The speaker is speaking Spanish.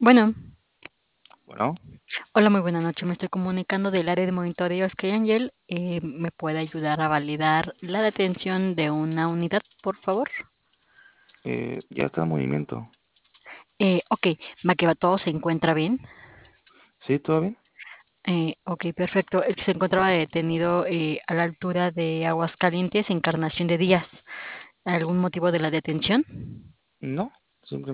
Bueno, Bueno, hola, muy buena noche. Me estoy comunicando del área de monitoreo Sky Angel. ¿Me puede ayudar a validar la detención de una unidad, por favor? ya está en movimiento. Ok, va que va, todo se encuentra bien. ¿Sí? ¿Todo bien? Ok, perfecto. El que se encontraba detenido a la altura de Aguascalientes, Encarnación de Díaz. ¿Algún motivo de la detención? No,